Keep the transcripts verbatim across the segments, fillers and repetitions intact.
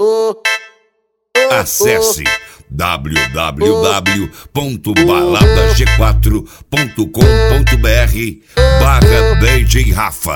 Acesse w w w ponto balada g quatro ponto com ponto b r barra D J Rafa.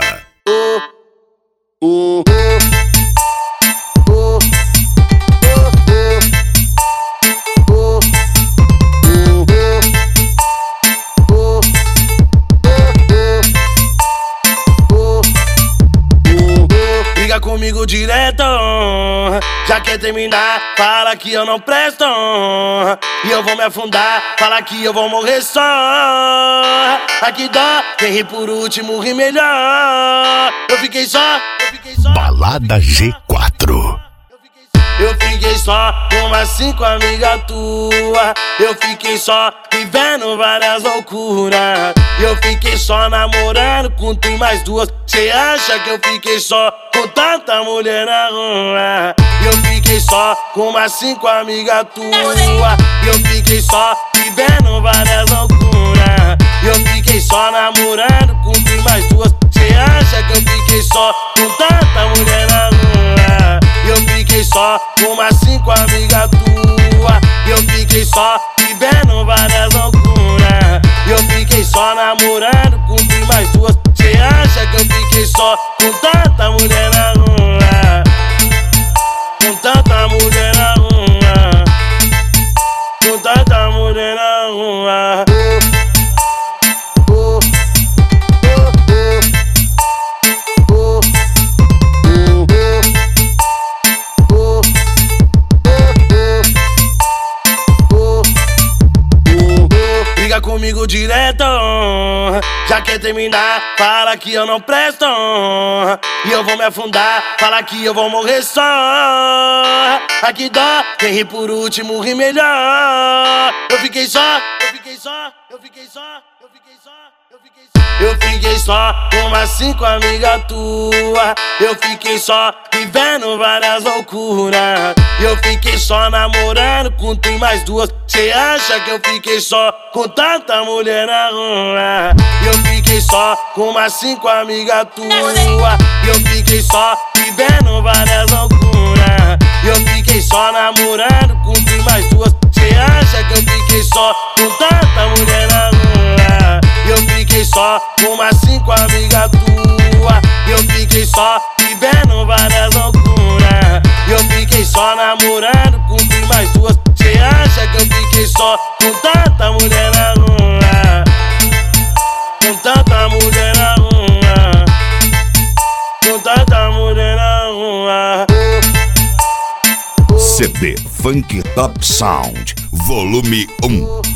Liga comigo direto, já quer terminar, fala que eu não presto. E eu vou me afundar, fala que eu vou morrer só. Aqui dó, quem ri por último ri melhor. Eu fiquei só, eu fiquei só. Balada G quatro. Eu fiquei só com umas cinco amigas tua. Eu fiquei só vivendo várias loucuras. Eu fiquei só namorando com tu e mais duas. Cê acha que eu fiquei só com tanta mulher na rua? Eu fiquei só com umas cinco amigas tua. Eu fiquei só vivendo várias loucuras. Eu fiquei só namorando com tu e mais duas. Cê acha que eu fiquei só com tanta mulher na rua? Eu fiquei só com umas cinco amigas tua. Eu fiquei só vivendo várias loucuras. Eu fiquei só namorando com tu e mais duas. Cê acha que eu fiquei só com tanta mulher na rua? Com tanta mulher na rua. Com tanta mulher na rua. Liga comigo direto, já quer terminar, fala que eu não presto. E eu vou me afundar, fala que eu vou morrer só. Aqui dó, quem ri por último ri melhor. Eu fiquei só, eu fiquei só, eu fiquei só, eu fiquei só, eu fiquei só. Eu fiquei só com umas cinco amigas tua. Eu fiquei só vivendo várias loucuras. Eu fiquei só namorando com tu e mais duas. Cê acha que eu fiquei só com tanta mulher na rua? Eu fiquei só com umas cinco amigas tua. Eu fiquei só vivendo várias loucuras. Eu fiquei só namorando com tu e mais duas. Cê acha que eu fiquei só com tanta mulher na rua? Eu fiquei só com umas cinco amigas tua. Eu fiquei só vivendo várias loucuras. Eu fiquei só namorando com tu e mais duas. Cê acha que eu fiquei só com tanta mulher na rua? Com tanta mulher na rua. Com tanta mulher na rua. C D Funk Top Sound Volume um.